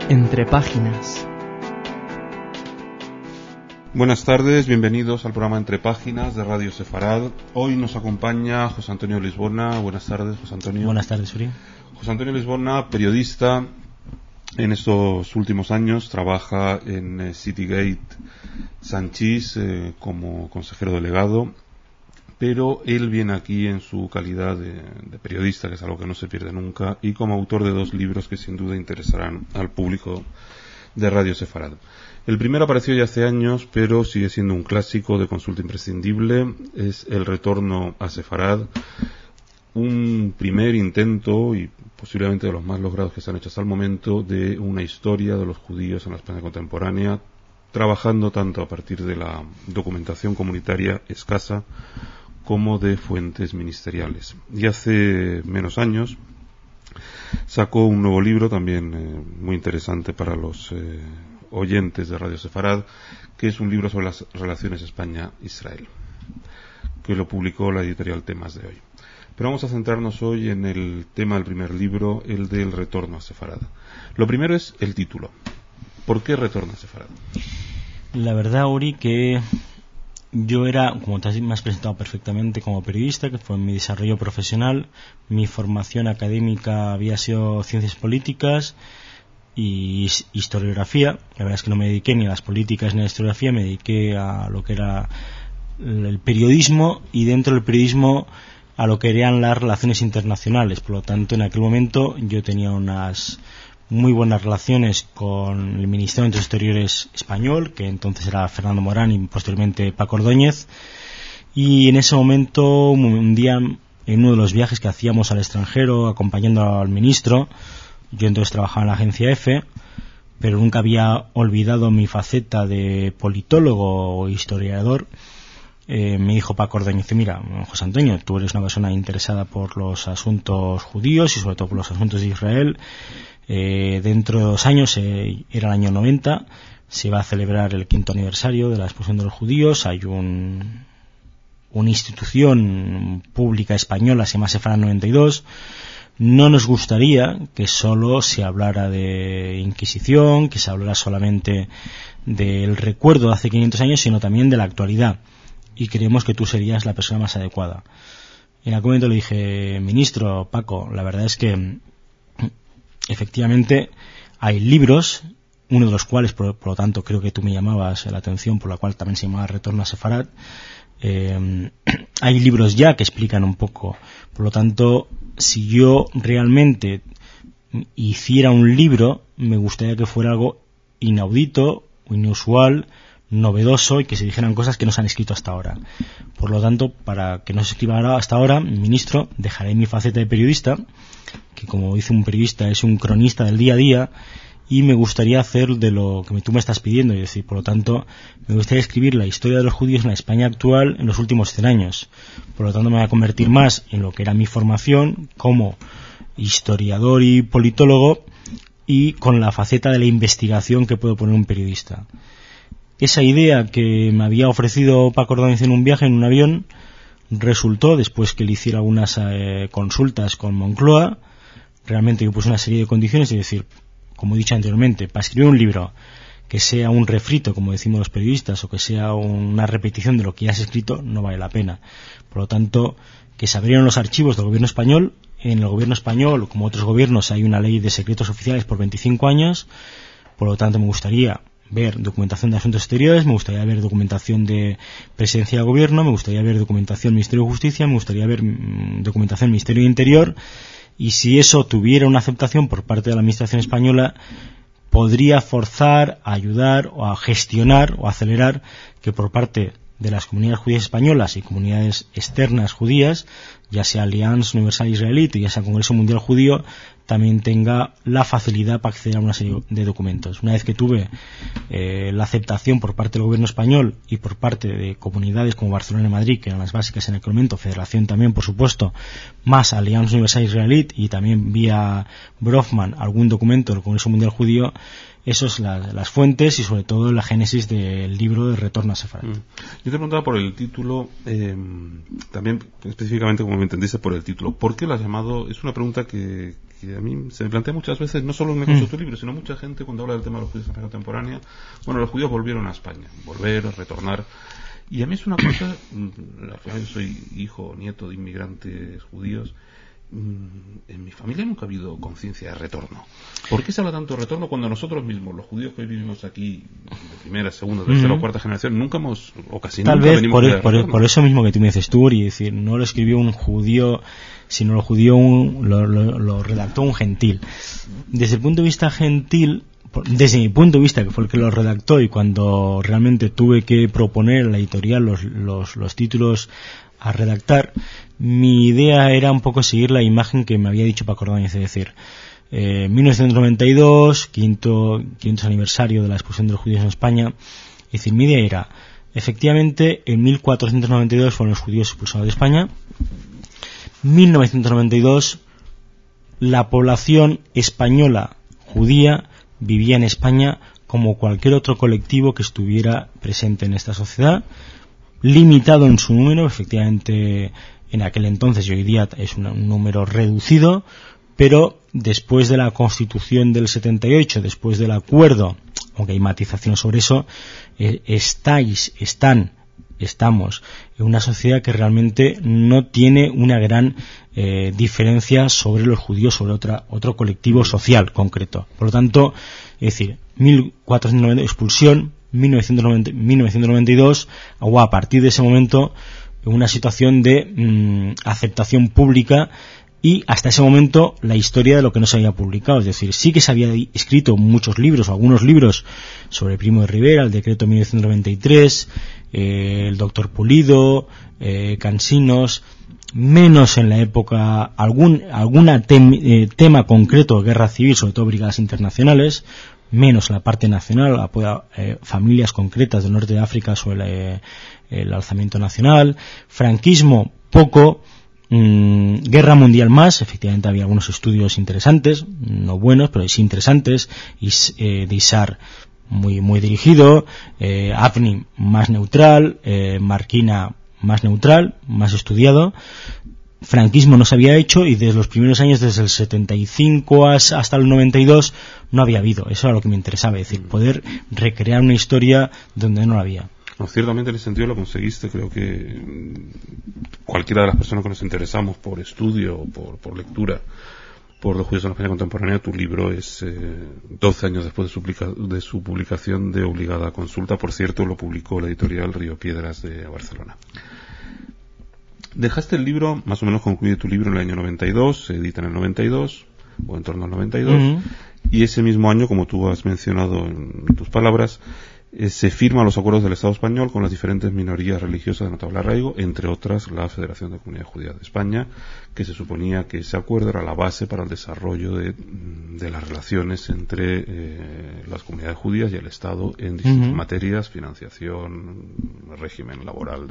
Entre páginas. Buenas tardes, bienvenidos al programa Entre Páginas de Radio Sefarad. Hoy nos acompaña José Antonio Lisbona. Buenas tardes, José Antonio. Buenas tardes, Uri. José Antonio Lisbona, periodista. En estos últimos años trabaja en Citygate Sanchís como consejero delegado, pero él viene aquí en su calidad de periodista, que es algo que no se pierde nunca, y como autor de 2 libros que sin duda interesarán al público de Radio Sefarad. El primero apareció ya hace años, pero sigue siendo un clásico de consulta imprescindible. Es El retorno a Sefarad, un primer intento, y posiblemente de los más logrados que se han hecho hasta el momento, de una historia de los judíos en la España contemporánea, trabajando tanto a partir de la documentación comunitaria escasa como de fuentes ministeriales. Y hace menos años sacó un nuevo libro, también muy interesante para los oyentes de Radio Sefarad, que es un libro sobre las relaciones España-Israel, que lo publicó la editorial Temas de hoy. Pero vamos a centrarnos hoy en el tema del primer libro, el del retorno a Sefarad. Lo primero es el título. ¿Por qué retorno a Sefarad? La verdad, Uri, que yo era, como te me has presentado perfectamente, como periodista, que fue mi desarrollo profesional. Mi formación académica había sido ciencias políticas y historiografía. La verdad es que no me dediqué ni a las políticas ni a la historiografía, me dediqué a lo que era el periodismo, y dentro del periodismo a lo que eran las relaciones internacionales. Por lo tanto, en aquel momento yo tenía unas muy buenas relaciones con el Ministerio de Exteriores español, que entonces era Fernando Morán y posteriormente Paco Ordóñez, y en ese momento, un día, en uno de los viajes que hacíamos al extranjero acompañando al ministro, yo entonces trabajaba en la agencia EFE, pero nunca había olvidado mi faceta de politólogo o historiador. Me dijo Paco Ordóñez: mira, José Antonio, tú eres una persona interesada por los asuntos judíos y sobre todo por los asuntos de Israel. Dentro de 2 años, era el año 90, se va a celebrar el 5º aniversario de la expulsión de los judíos. Hay una institución pública española, se llama Sefarad 92. No nos gustaría que solo se hablara de Inquisición, que se hablara solamente del recuerdo de hace 500 años, sino también de la actualidad, y creemos que tú serías la persona más adecuada. En aquel momento le dije: ministro Paco, la verdad es que efectivamente hay libros, uno de los cuales por lo tanto creo que tú me llamabas la atención, por la cual también se llamaba Retorno a Sefarad. Hay libros ya que explican un poco. Por lo tanto, si yo realmente hiciera un libro, me gustaría que fuera algo inaudito, inusual, novedoso, y que se dijeran cosas que no se han escrito hasta ahora. Por lo tanto, para que no se escriba hasta ahora, ministro, dejaré mi faceta de periodista, que como dice un periodista es un cronista del día a día, y me gustaría hacer de lo que tú me estás pidiendo, es decir, por lo tanto, me gustaría escribir la historia de los judíos en la España actual en los últimos 100 años. Por lo tanto, me voy a convertir más en lo que era mi formación como historiador y politólogo, y con la faceta de la investigación que puede poner un periodista. Esa idea que me había ofrecido Paco Ordóñez en un viaje en un avión resultó, después que le hiciera unas consultas con Moncloa, realmente yo puse una serie de condiciones, es decir, como he dicho anteriormente, para escribir un libro que sea un refrito, como decimos los periodistas, o que sea una repetición de lo que ya has escrito, no vale la pena. Por lo tanto, que se abrieron los archivos del gobierno español. En el gobierno español, como otros gobiernos, hay una ley de secretos oficiales por 25 años. Por lo tanto, me gustaría ver documentación de asuntos exteriores, me gustaría ver documentación de presidencia de gobierno, me gustaría ver documentación del Ministerio de Justicia, me gustaría ver documentación del Ministerio de Interior, y si eso tuviera una aceptación por parte de la Administración española, podría forzar, ayudar o a gestionar o acelerar que por parte de las comunidades judías españolas y comunidades externas judías, ya sea Alianza Universal Israelita, ya sea Congreso Mundial Judío, también tenga la facilidad para acceder a una serie de documentos. Una vez que tuve la aceptación por parte del gobierno español y por parte de comunidades como Barcelona y Madrid, que eran las básicas en aquel momento, Federación también, por supuesto, más Alianza Universal Israelita, y también vía Brofman algún documento del Congreso Mundial Judío, eso es las fuentes y sobre todo la génesis del libro de Retorno a Sefarad. Yo te preguntaba por el título, también específicamente, como me entendiste, por el título. ¿Por qué lo has llamado? Es una pregunta que que a mí se me plantea muchas veces, no solo en el caso de tu libro, sino mucha gente cuando habla del tema de los judíos en la contemporánea. Bueno, los judíos volvieron a España, retornar. Y a mí es una cosa, yo soy hijo o nieto de inmigrantes judíos. En mi familia nunca ha habido conciencia de retorno. ¿Por qué se habla tanto de retorno cuando nosotros mismos, los judíos que hoy vivimos aquí de primera, segunda, tercera o cuarta generación, nunca hemos, o casi tal nunca vez venimos de retorno? por eso mismo que tú me dices tú, Uri, decir, no lo escribió un judío, sino lo redactó un gentil. Desde el punto de vista gentil, desde mi punto de vista, que fue el que lo redactó, y cuando realmente tuve que proponer a la editorial los títulos a redactar, mi idea era un poco seguir la imagen que me había dicho Paco Ordóñez, es decir, 1992, quinto aniversario de la expulsión de los judíos en España. Es decir, mi idea era, efectivamente, en 1492 fueron los judíos expulsados de España. 1992, la población española judía vivía en España como cualquier otro colectivo que estuviera presente en esta sociedad, limitado en su número, efectivamente en aquel entonces y hoy día es un número reducido, pero después de la Constitución del 78, después del acuerdo, aunque hay matizaciones sobre eso, estamos en una sociedad que realmente no tiene una gran diferencia sobre los judíos, sobre otro colectivo social concreto. Por lo tanto, es decir, 1490 expulsión, 1992, o a partir de ese momento una situación de aceptación pública, y hasta ese momento la historia de lo que no se había publicado. Es decir, sí que se había escrito muchos libros, o algunos libros, sobre Primo de Rivera, el decreto 1993, el doctor Pulido, Cansinos, menos en la época alguna tema concreto de guerra civil, sobre todo brigadas internacionales, menos la parte nacional, familias concretas del norte de África sobre el alzamiento nacional, franquismo poco, guerra mundial más, efectivamente había algunos estudios interesantes, no buenos, pero sí interesantes, de Isar muy dirigido, Afni más neutral, Marquina más neutral, más estudiado. Franquismo no se había hecho, y desde los primeros años, desde el 75 hasta el 92, no había habido. Eso era lo que me interesaba, es decir, poder recrear una historia donde no la había. No, ciertamente en ese sentido lo conseguiste. Creo que cualquiera de las personas que nos interesamos por estudio o por lectura por los judíos en la España contemporánea, tu libro es 12 años después de su publicación de obligada consulta. Por cierto, lo publicó la editorial Río Piedras de Barcelona. Dejaste el libro, más o menos concluye tu libro en el año 92, se edita en el 92, o en torno al 92, y ese mismo año, como tú has mencionado en tus palabras, se firman los acuerdos del Estado español con las diferentes minorías religiosas de notable arraigo, entre otras la Federación de Comunidades Judías de España, que se suponía que ese acuerdo era la base para el desarrollo de las relaciones entre las comunidades judías y el Estado en distintas materias, financiación, régimen laboral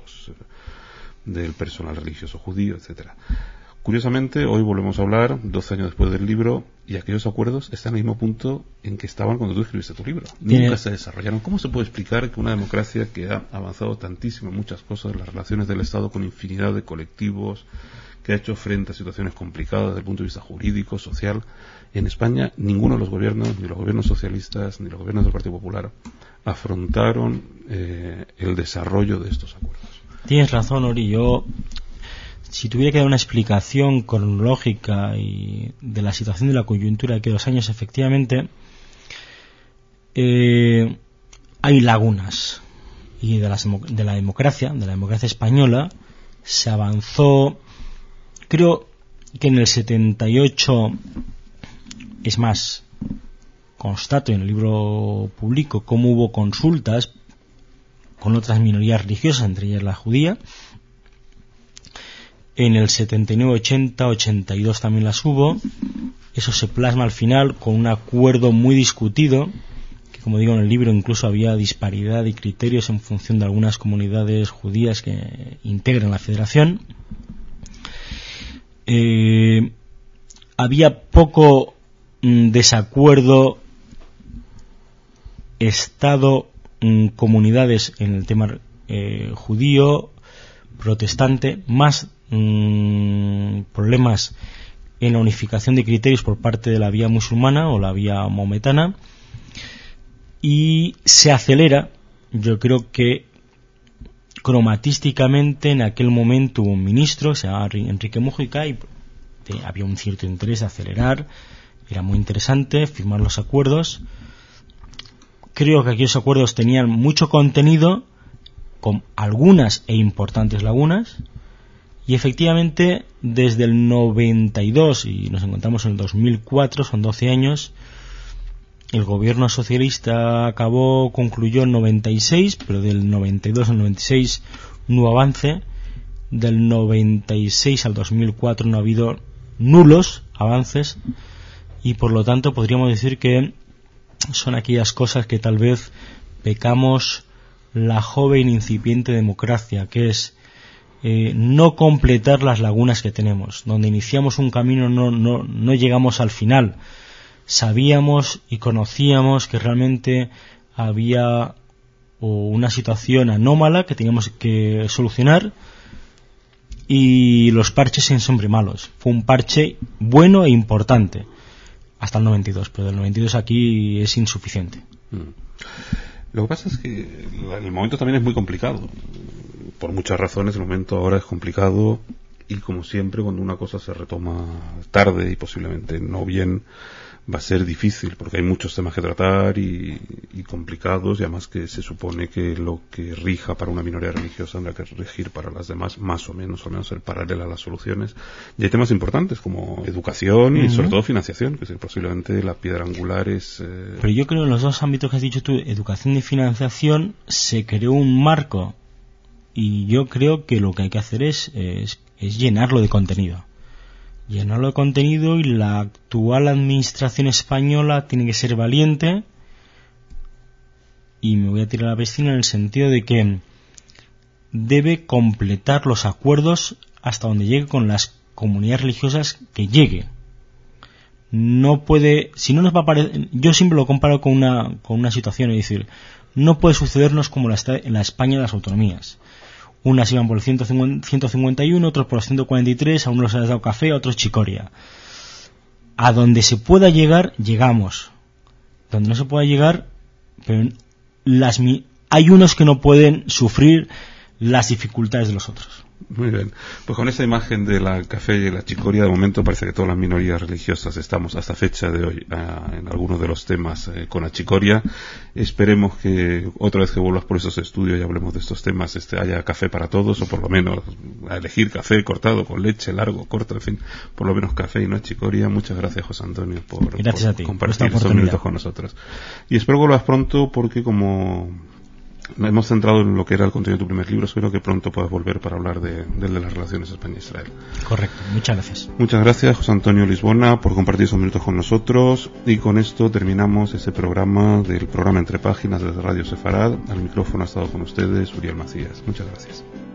del personal religioso judío, etcétera. Curiosamente, hoy volvemos a hablar, 12 años después del libro, y aquellos acuerdos están en el mismo punto en que estaban cuando tú escribiste tu libro. Nunca se desarrollaron. ¿Cómo se puede explicar que una democracia que ha avanzado tantísimo en muchas cosas, las relaciones del Estado con infinidad de colectivos, que ha hecho frente a situaciones complicadas desde el punto de vista jurídico, social, en España ninguno de los gobiernos, ni los gobiernos socialistas, ni los gobiernos del Partido Popular, afrontaron el desarrollo de estos acuerdos? Tienes razón, Ori. Si tuviera que dar una explicación cronológica y de la situación de la coyuntura de aquellos años, efectivamente hay lagunas, y de la democracia española se avanzó, creo que en el 78, es más, constato en el libro público cómo hubo consultas con otras minorías religiosas, entre ellas la judía. En el 79, 80, 82 también las hubo. Eso se plasma al final con un acuerdo muy discutido, que, como digo en el libro, incluso había disparidad de criterios en función de algunas comunidades judías que integran la federación. Había poco desacuerdo Estado, comunidades en el tema judío, protestante, más problemas en la unificación de criterios por parte de la vía musulmana o la vía maometana, y se acelera. Yo creo que cromatísticamente en aquel momento hubo un ministro, se llamaba Enrique Mújica, y había un cierto interés de acelerar, era muy interesante firmar los acuerdos. Creo que aquellos acuerdos tenían mucho contenido, con algunas e importantes lagunas, y efectivamente desde el 92 y nos encontramos en el 2004, son 12 años, el gobierno socialista concluyó en 96, pero del 92 al 96 no hubo avance. Del 96 al 2004 no ha habido nulos avances, y por lo tanto podríamos decir que son aquellas cosas que tal vez pecamos la joven incipiente democracia, que es no completar las lagunas que tenemos. Donde iniciamos un camino no llegamos al final. Sabíamos y conocíamos que realmente había una situación anómala que teníamos que solucionar, y los parches son siempre malos. Fue un parche bueno e importante hasta el 92, pero del 92 aquí es insuficiente. Lo que pasa es que el momento también es muy complicado. Por muchas razones el momento ahora es complicado, y como siempre cuando una cosa se retoma tarde y posiblemente no bien, va a ser difícil porque hay muchos temas que tratar y complicados, y además que se supone que lo que rija para una minoría religiosa tendrá que regir para las demás, más o menos ser paralela a las soluciones. Y hay temas importantes como educación y sobre todo financiación, que es posiblemente la piedra angular es... Pero yo creo que en los dos ámbitos que has dicho tú, educación y financiación, se creó un marco, y yo creo que lo que hay que hacer es llenarlo de contenido. Llenarlo de contenido, y la actual administración española tiene que ser valiente, y me voy a tirar a la piscina en el sentido de que debe completar los acuerdos hasta donde llegue con las comunidades religiosas que llegue. No puede, si no nos va a parecer, yo siempre lo comparo con una situación, es decir, no puede sucedernos como en la España de las autonomías. Unas iban por el 151, otros por el 143, a unos les has dado café, a otros chicoria. A donde se pueda llegar, llegamos. Donde no se pueda llegar, pero hay unos que no pueden sufrir las dificultades de los otros. Muy bien, pues con esa imagen de la café y la chicoria, de momento parece que todas las minorías religiosas estamos hasta fecha de hoy en algunos de los temas con la chicoria. Esperemos que otra vez que vuelvas por esos estudios y hablemos de estos temas haya café para todos, o por lo menos a elegir café cortado con leche, largo, corto, en fin, por lo menos café y no chicoria. Muchas gracias, José Antonio, por compartir estos minutos con nosotros, y espero que vuelvas pronto, porque como nos hemos centrado en lo que era el contenido de tu primer libro, espero que pronto puedas volver para hablar del de las relaciones España-Israel. Correcto, muchas gracias. Muchas gracias, José Antonio Lisbona, por compartir esos minutos con nosotros, y con esto terminamos ese programa del programa Entre Páginas desde Radio Sefarad. Al micrófono ha estado con ustedes Uriel Macías. Muchas gracias.